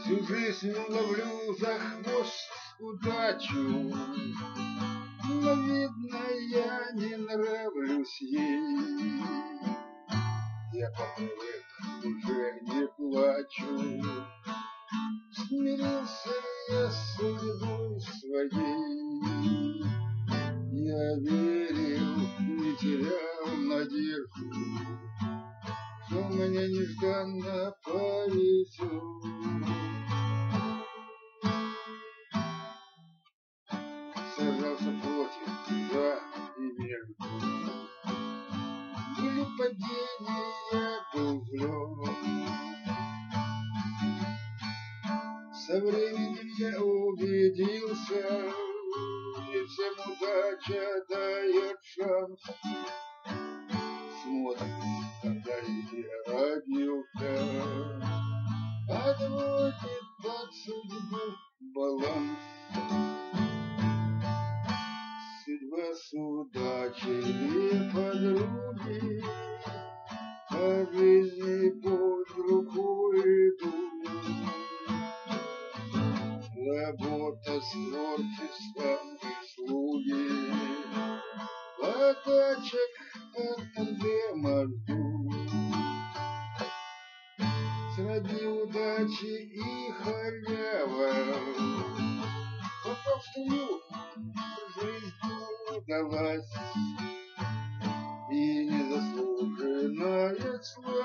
Всю жизнь ловлю за хвост удачу, но, видно, я не нравлюсь ей. Я попривык, уже не плачу, смирился я с судьбой своей. Я верил, не терял надежду, что мне нежданно повезет. Сражался против, за и между. Были падения, был взлет. Со временем я убедился, не всем удача дает шанс. Смотрит, когда я родился, подводит под судьбу баланс. Судьба с удачей две подруги, по жизни под рукой идут. Работа с творчеством и слуги, подачек от тандема ждут. Среди удачи и халява попал в струю, жизнь удалась, и незаслуженная слава